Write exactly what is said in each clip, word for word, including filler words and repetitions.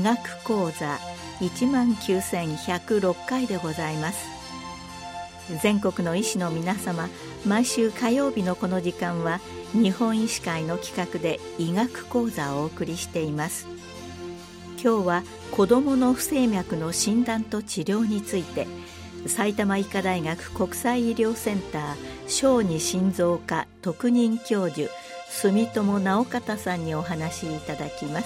学講座 いちまんきゅうせんひゃくろっかいでございます。全国の医師の皆様、毎週火曜日のこの時間は日本医師会の企画で医学講座をお送りしています。今日は子どもの不整脈の診断と治療について、埼玉医科大学国際医療センター小児心臓科特任教授住友直方さんにお話しいただきます。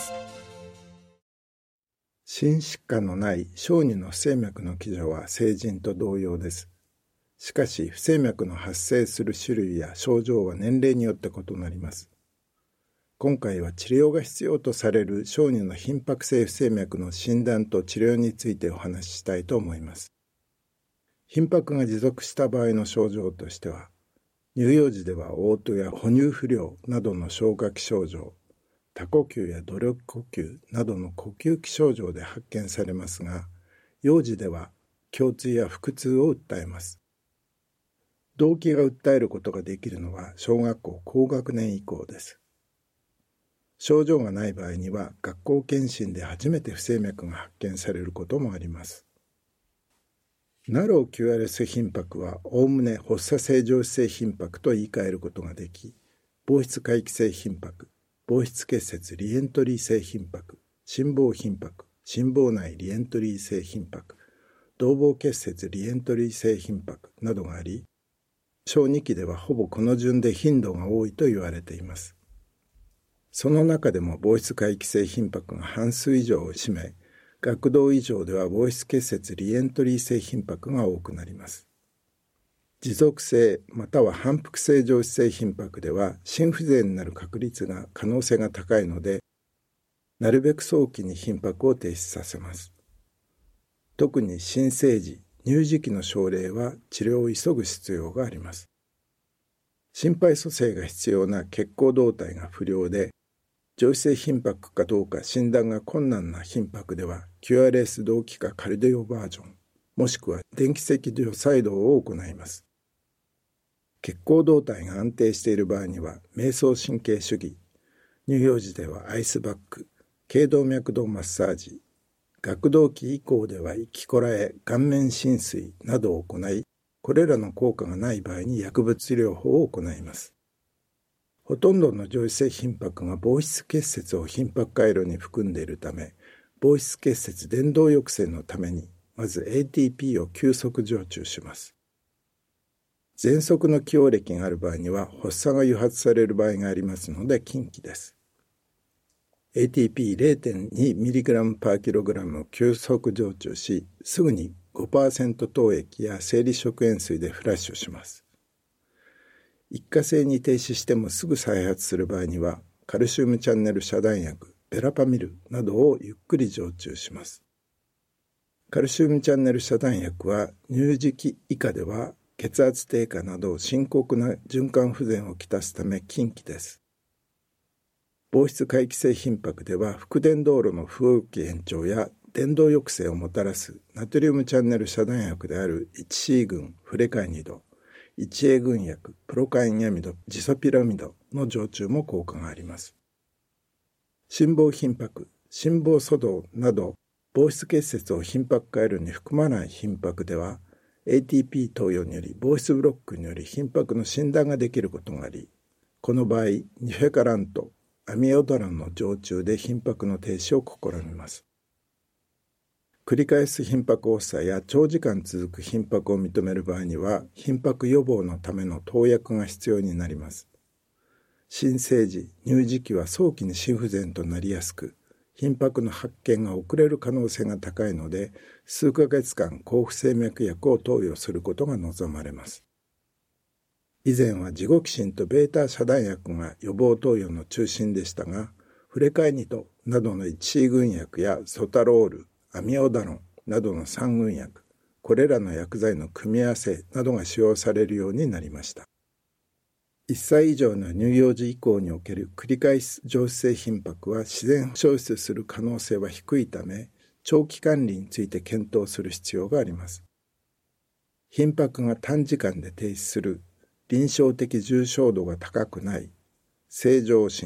心疾患のない小児の不整脈の基準は成人と同様です。しかし不整脈の発生する種類や症状は年齢によって異なります。今回は治療が必要とされる小児の頻迫性不整脈の診断と治療についてお話ししたいと思います。頻迫が持続した場合の症状としては、乳幼児では嘔吐や哺乳不良などの消化器症状、多呼吸や努力呼吸などの呼吸器症状で発見されますが、幼児では胸痛や腹痛を訴えます。動悸が訴えることができるのは小学校高学年以降です。症状がない場合には学校検診で初めて不整脈が発見されることもあります。ナロー キューアールエス 頻迫はおおむね発作性上皮性頻迫と言い換えることができ、房室回帰性頻迫、房室結節リエントリー性頻迫、心房頻迫、心房内リエントリー性頻迫、動房結節リエントリー性頻迫などがあり、小児期ではほぼこの順で頻度が多いと言われています。その中でも房室回帰性頻迫が半数以上を占め、学童以上では房室結節リエントリー性頻迫が多くなります。持続性または反復性上皮性頻迫では心不全になる確率が可能性が高いので、なるべく早期に頻迫を停止させます。特に新生児、乳児期の症例は治療を急ぐ必要があります。心肺蘇生が必要な血行動態が不良で、上皮性頻迫かどうか診断が困難な頻迫では キューアールエス 同期化カルディオバージョンもしくは電気赤除細動を行います。血行動態が安定している場合には迷走神経主義、乳幼児ではアイスバッグ、頸動脈動マッサージ、学童期以降では息こらえ、顔面浸水などを行い、これらの効果がない場合に薬物治療法を行います。ほとんどの上皮性頻迫が房室結節を頻迫回路に含んでいるため、房室結節伝導抑制のためにまず エーティーピー を急速常駐します。喘息の既往歴がある場合には発作が誘発される場合がありますので禁忌です。エーティーピーれいてんにミリグラムパーキログラムを急速常駐し、すぐに ごパーセント 投液や生理食塩水でフラッシュします。一過性に停止してもすぐ再発する場合には、カルシウムチャンネル遮断薬、ベラパミルなどをゆっくり常駐します。カルシウムチャンネル遮断薬は乳児期以下では血圧低下など深刻な循環不全をきたすため禁忌です。房室回帰性頻迫では腹伝導路の不動域延長や伝導抑制をもたらすナトリウムチャンネル遮断薬である ワンシー 群フレカイニド、ワンエー 群薬プロカインアミド、ジソピラミドの常駐も効果があります。心房頻迫、心房粗動など房室結節を頻迫回路に含まない頻迫では エーティーピー 投与により房室ブロックにより頻迫の診断ができることがあり、この場合ニフェカラント、アミオドランの常駐で頻迫の停止を試みます。繰り返す頻迫発作や長時間続く頻迫を認める場合には頻迫予防のための投薬が必要になります。新生児、乳児期は早期に心不全となりやすく、頻迫の発見が遅れる可能性が高いので、数ヶ月間抗不整脈薬を投与することが望まれます。以前はジゴキシンとベータ遮断薬が予防投与の中心でしたが、フレカイニドなどの ワンシー 群薬やソタロール、アミオダロンなどのさん群薬、これらの薬剤の組み合わせなどが使用されるようになりました。いっさい以上の乳幼児以降における繰り返し上皮性頻迫は自然消失する可能性は低いため、長期管理について検討する必要があります。頻迫が短時間で停止する、臨床的重症度が高くない、正常心、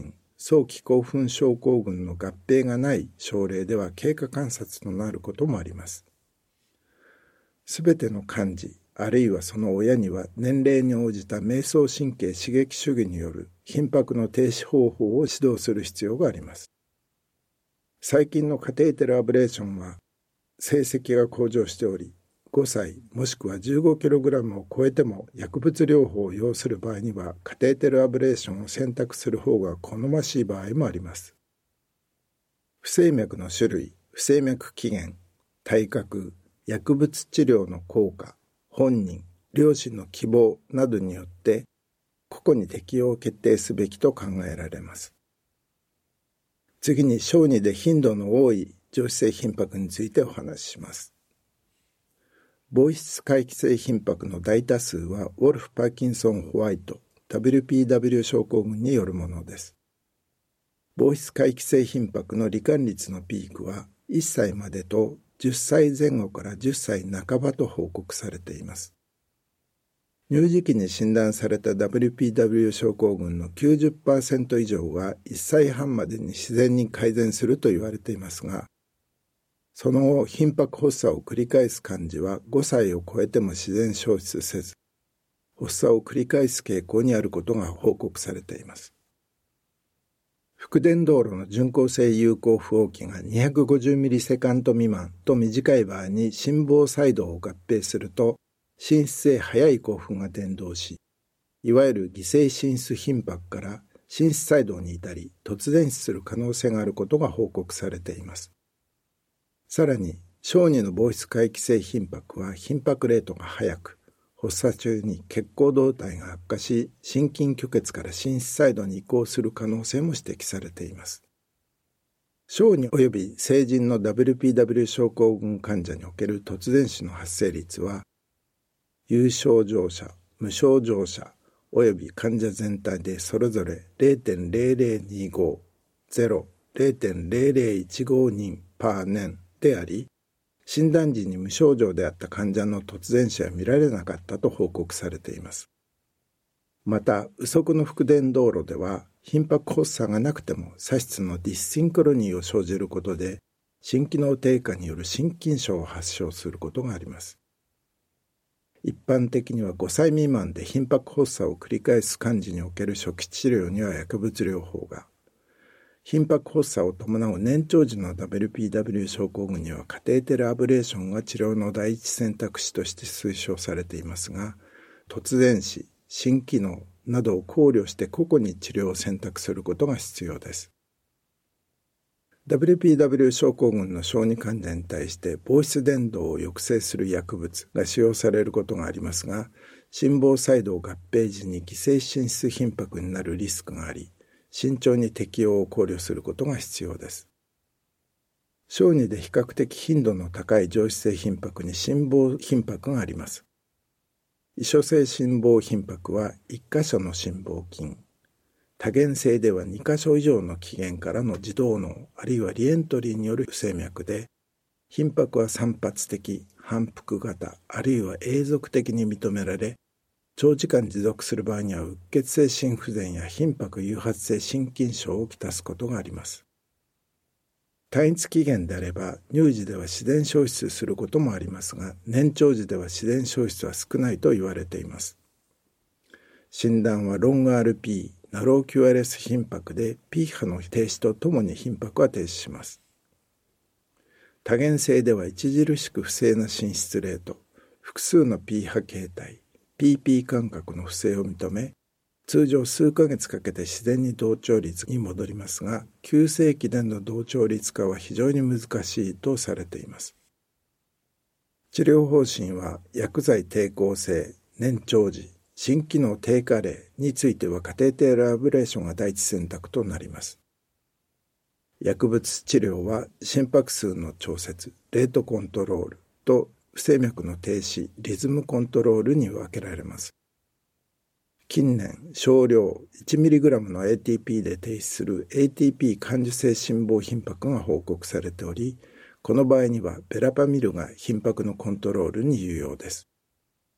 早期興奮症候群の合併がない症例では経過観察となることもあります。すべての患児、あるいはその親には年齢に応じた迷走神経刺激主義による頻拍の停止方法を指導する必要があります。最近のカテーテルアブレーションは成績が向上しており、ごさいもしくは じゅうごキログラム を超えても薬物療法を要する場合にはカテーテルアブレーションを選択する方が好ましい場合もあります。不整脈の種類、不整脈起源、体格、薬物治療の効果、本人、両親の希望などによって個々に適用を決定すべきと考えられます。次に小児で頻度の多い上皮性頻拍についてお話しします。房室回帰性頻拍の大多数はウォルフ・パーキンソン・ホワイト ダブリューピーダブリュー 症候群によるものです。房室回帰性頻拍の罹患率のピークはいっさいまでとじゅっさいぜん後からじゅっさいなかばと報告されています。乳児期に診断された ダブリューピーダブリュー 症候群の きゅうじゅっパーセント 以上はいっさいはんまでに自然に改善すると言われていますが、その後頻拍発作を繰り返す患児はごさいを超えても自然消失せず、発作を繰り返す傾向にあることが報告されています。腹伝導路の巡航性有効符号器がにひゃくごじゅうミリセカンド未満と短い場合に心房細動を合併すると、滲出性速い興奮が伝導し、いわゆる偽性滲出頻拍から滲出細動に至り突然死する可能性があることが報告されています。さらに、小児の房室回帰性頻拍は頻拍レートが速く、発作中に血行動態が悪化し、心筋虚血から滲出細動に移行する可能性も指摘されています。小児及び成人の ダブリューピーダブリュー 症候群患者における突然死の発生率は、有症状者、無症状者及び患者全体でそれぞれ ゼロてんゼロゼロにご、ゼロ、ゼロてんゼロゼロいちごにんパー年であり、診断時に無症状であった患者の突然死は見られなかったと報告されています。また、右側の腹伝導路では、頻拍発作がなくても左室のディスシンクロニーを生じることで、心機能低下による心筋症を発症することがあります。一般的にはごさい未満で頻拍発作を繰り返す患児における初期治療には薬物療法が、頻拍発作を伴う年長時の ダブリューピーダブリュー 症候群にはカテーテルアブレーションが治療の第一選択肢として推奨されていますが、突然死、心機能などを考慮して個々に治療を選択することが必要です。ダブリューピーダブリュー 症候群の小児患者に対して房室伝導を抑制する薬物が使用されることがありますが、心房細動合併時に偽性滲出頻拍になるリスクがあり、慎重に適用を考慮することが必要です。小児で比較的頻度の高い上皮性頻拍に心房頻拍があります。異所性心房頻拍はいっかしょの心房筋、多原性ではにかしょ以上の起源からの自動脳あるいはリエントリーによる不整脈で、頻拍は散発的、反復型あるいは永続的に認められ、長時間持続する場合にはうっ血性心不全や頻拍誘発性心筋症をきたすことがあります。単一起源であれば乳児では自然消失することもありますが、年長児では自然消失は少ないと言われています。診断はロング アールピー、ナロー キューアールエス 頻拍で P 波の停止とともに頻拍は停止します。多原性では著しく不正な進出レート、複数の P 波形態、ピーピー 間隔の不正を認め、通常数ヶ月かけて自然に同調率に戻りますが、急性期での同調率化は非常に難しいとされています。治療方針は薬剤抵抗性、年長時、心機能低下例についてはカテーテルアブレーションが第一選択となります。薬物治療は心拍数の調節、レートコントロールと不整脈の停止、リズムコントロールに分けられます。近年、少量 いちミリグラム の エーティーピー で停止する エーティーピー 感受性心房頻拍が報告されており、この場合にはベラパミルが頻拍のコントロールに有用です。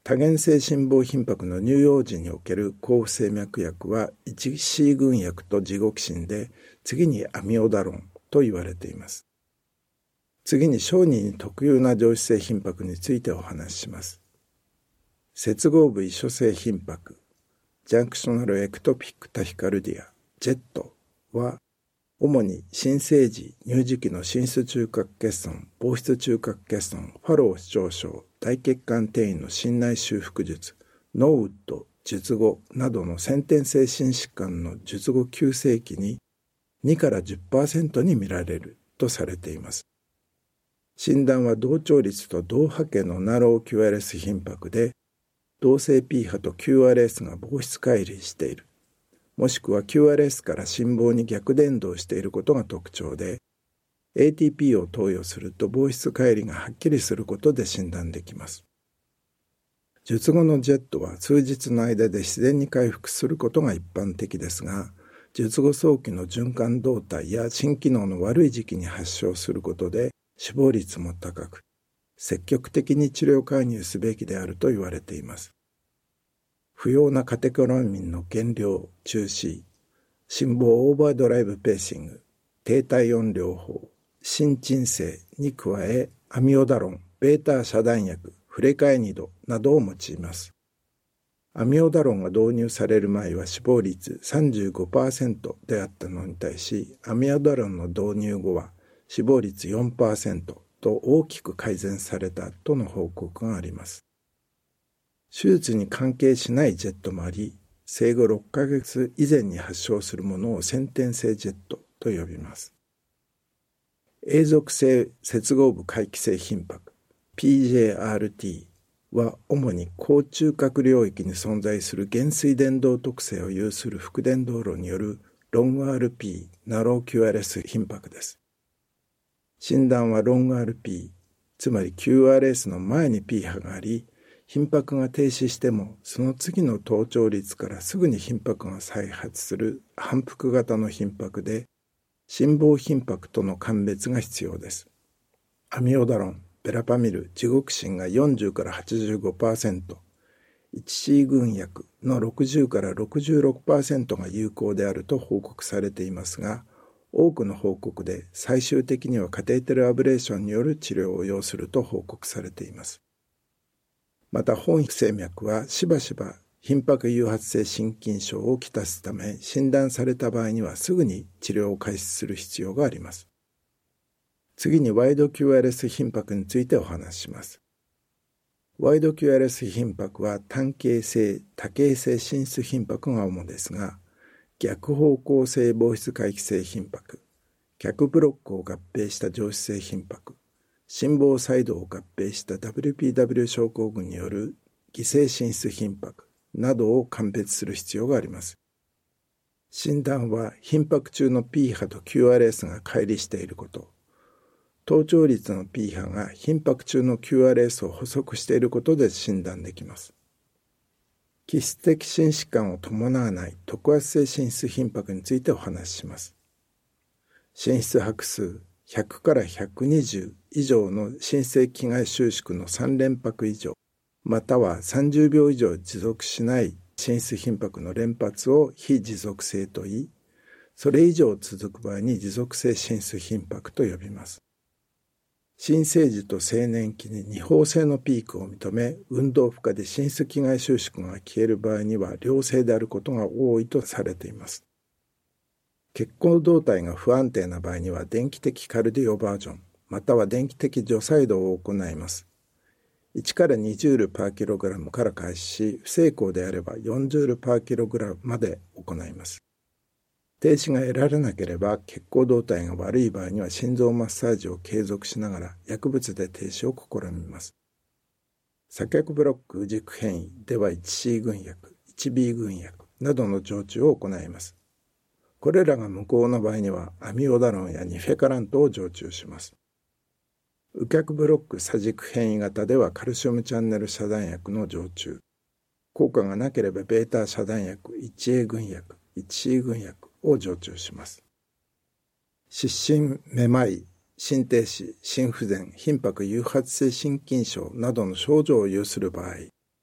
多原性心房頻迫の乳幼児における抗不整脈薬は いちシー 群薬とジゴキシンで、次にアミオダロンと言われています。次に小児に特有な上皮性頻迫についてお話しします。接合部異所性頻迫、ジャンクショナルエクトピックタヒカルディア、ジェットは、主に新生児、乳児期の心室中核欠損、房室中核欠損、ファロー視聴症、大血管転移の心内修復術、ノーウッド、術後などの先天性心疾患の術後急性期ににから じゅっパーセント に見られるとされています。診断は同調率と同波形のナロー キューアールエス 頻迫で、同性 P 波と キューアールエス が房室乖離している。もしくは キューアールエス から心房に逆伝導していることが特徴で、エーティーピー を投与すると房室乖離がはっきりすることで診断できます。術後のジェットは数日の間で自然に回復することが一般的ですが、術後早期の循環動態や心機能の悪い時期に発症することで死亡率も高く、積極的に治療介入すべきであると言われています。不要なカテコラミンの減量、中止、心房オーバードライブペーシング、低体温療法、心鎮静に加え、アミオダロン、ベータ遮断薬、フレカエニドなどを用います。アミオダロンが導入される前は死亡率 さんじゅうごパーセント であったのに対し、アミオダロンの導入後は死亡率 よんパーセント と大きく改善されたとの報告があります。手術に関係しないジェットもあり、生後ろっかげつ以前に発症するものを先天性ジェットと呼びます。永続性接合部回帰性頻迫 ピージェーアールティー は主に高中核領域に存在する減衰伝導特性を有する副伝導路によるロング アールピー ナロー キューアールエス 頻迫です。診断はロング アールピー、つまり キューアールエス の前に P 波があり、頻迫が停止してもその次の頭頂率からすぐに頻迫が再発する反復型の頻迫で、心房頻迫との鑑別が必要です。アミオダロン、ベラパミル、ジゴキシンがよんじゅうからはちじゅうごパーセント、いちシー 群薬のろくじゅうからろくじゅうろくパーセント が有効であると報告されていますが、多くの報告で最終的にはカテーテルアブレーションによる治療を要すると報告されています。また本不整脈はしばしば頻迫誘発性心筋症をきたすため、診断された場合にはすぐに治療を開始する必要があります。次にワイド キューアールエス 頻迫についてお話しします。ワイド キューアールエス 頻迫は単形性、多形性心室頻迫が主ですが、逆方向性房室回帰性頻迫、逆ブロックを合併した上皮性頻迫、心房細動を合併した ダブリューピーダブリュー 症候群による偽性心室頻迫などを鑑別する必要があります。診断は頻迫中の P 波と キューアールエス が乖離していること、頭頂率の P 波が頻迫中の キューアールエス を補足していることで診断できます。基質的心疾患を伴わない特圧性心室頻迫についてお話しします。心室拍数ひゃくからひゃくにじゅう以上の心性期外収縮のさん連拍以上、またはさんじゅうびょう以上持続しない心室頻迫の連発を非持続性と言い、それ以上続く場合に持続性心室頻迫と呼びます。新生児と青年期に二方性のピークを認め、運動負荷で心室期外収縮が消える場合には良性であることが多いとされています。血行動態が不安定な場合には電気的カルディオバージョン、または電気的除細動を行います。いちからにジュールパーキログラムから開始し、不成功であればよんジュールパーキログラムまで行います。停止が得られなければ血行動態が悪い場合には心臓マッサージを継続しながら薬物で停止を試みます。鎖脚ブロック軸変異では いちシー 群薬、いちビー 群薬などの常駐を行います。これらが無効な場合にはアミオダロンやニフェカラントを常駐します。右脚ブロック左軸変異型ではカルシウムチャンネル遮断薬の常駐。効果がなければベータ遮断薬 いちエー 群薬、いちシー 群薬を常駐します。失神、めまい、心停止、心不全、頻迫誘発性心筋症などの症状を有する場合、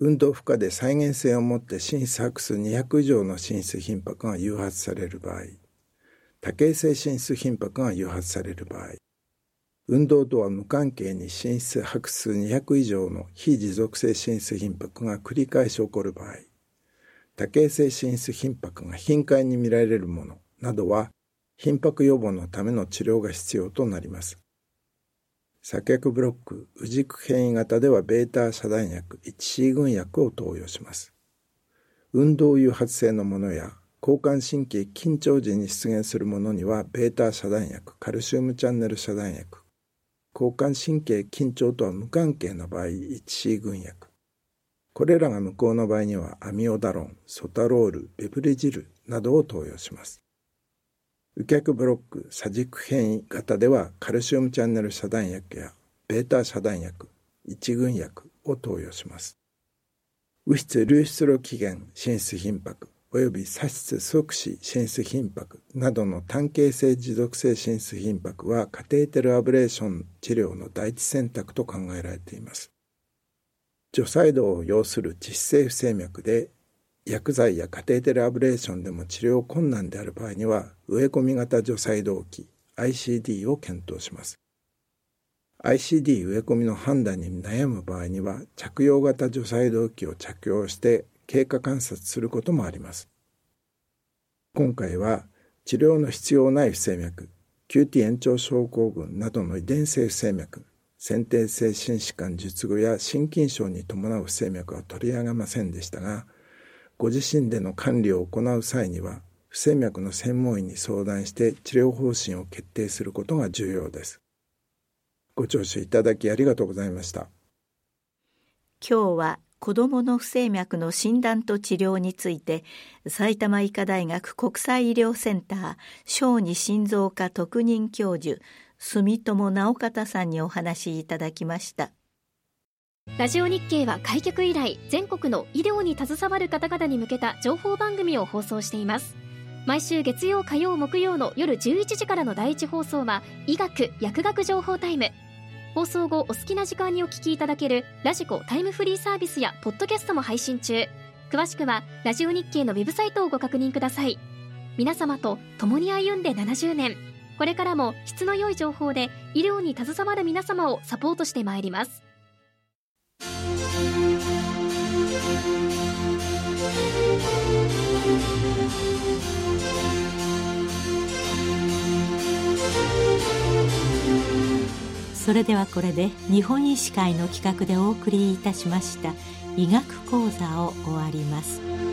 運動負荷で再現性を持って心室拍数にひゃく以上の心室頻拍が誘発される場合、多形性心室頻拍が誘発される場合、運動とは無関係に心室拍数にひゃく以上の非持続性心室頻拍が繰り返し起こる場合、多形性心室頻拍が頻回に見られるものなどは、頻拍予防のための治療が必要となります。鎖脚ブロック、右軸変異型では β 遮断薬 いちシー 群薬を投与します。運動誘発性のものや交感神経緊張時に出現するものには β 遮断薬、カルシウムチャンネル遮断薬、交感神経緊張とは無関係の場合 いちシー 群薬、これらが無効の場合にはアミオダロン、ソタロール、ベブリジルなどを投与します。右脚ブロック、左軸変異型ではカルシウムチャンネル遮断薬や β 遮断薬、いち群薬を投与します。右室流出路起源心室頻拍および左室側視心室頻拍などの単形性持続性心室頻拍はカテーテルアブレーション治療の第一選択と考えられています。除細動を要する窒性不整脈で薬剤やカテーテルアブレーションでも治療困難である場合には植え込み型除細動器 アイシーディー を検討します。アイシーディー 植え込みの判断に悩む場合には着用型除細動器を着用して経過観察することもあります。今回は治療の必要ない不整脈、キューティー 延長症候群などの遺伝性不整脈、先天性心疾患術後や心筋症に伴う不整脈は取り上げませんでしたが、ご自身での管理を行う際には不整脈の専門医に相談して治療方針を決定することが重要です。ご聴取いただきありがとうございました。 今日は子どもの不整脈の診断と治療について埼玉医科大学国際医療センター小児心臓科特任教授住友直方さんにお話しいただきました。 ラジオ日経は開局以来全国の医療に携わる方々に向けた情報番組を放送しています。毎週月曜火曜木曜の夜じゅういちじからのだいいち放送は医学薬学情報タイム。放送後お好きな時間にお聞きいただけるラジコタイムフリーサービスやポッドキャストも配信中。詳しくはラジオ日経のウェブサイトをご確認ください。皆様と共に歩んでななじゅうねん、これからも質の良い情報で医療に携わる皆様をサポートしてまいります。 それではこれで日本医師会の企画でお送りいたしました医学講座を終わります。